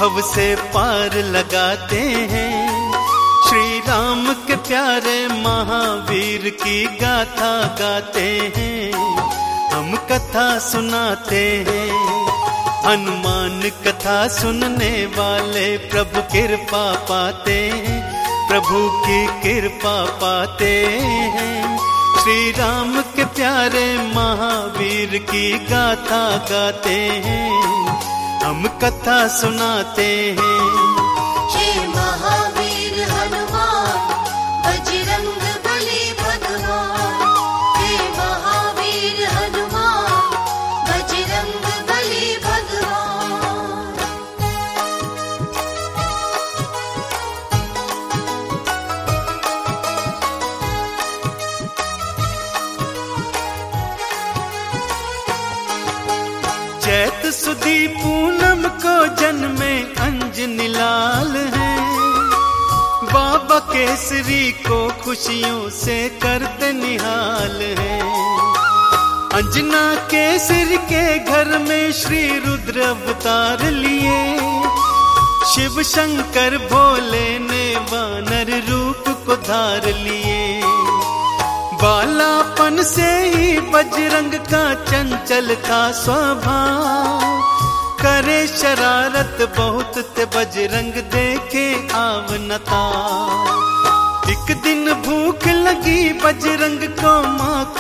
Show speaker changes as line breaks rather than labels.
भव से पार लगाते हैं। श्री राम के प्यारे महावीर की गाथा गाते हैं, हम कथा सुनाते हैं। हनुमान कथा सुनने वाले प्रभु कृपा पाते हैं, प्रभु की कृपा पाते हैं। श्री राम के प्यारे महावीर की गाथा गाते हैं, हम कथा सुनाते हैं।
हे महावीर हनुमान बजरंग बली भगवान, हे महावीर हनुमान बजरंग बली भगवान।
चैत सुदी पूनम को जन्मे अंजनी लाल हैं, बाबा केसरी को खुशियों से करते निहाल हैं। अंजना केसरी के घर में श्री रुद्र अवतार लिए, शिव शंकर भोले ने वानर रूप को धार लिए। बालापन से ही बजरंग का चंचल था स्वभाव, करे शरारत बहुत ते बजरंग देखे आवनता। एक दिन भूख लगी बजरंग को माँ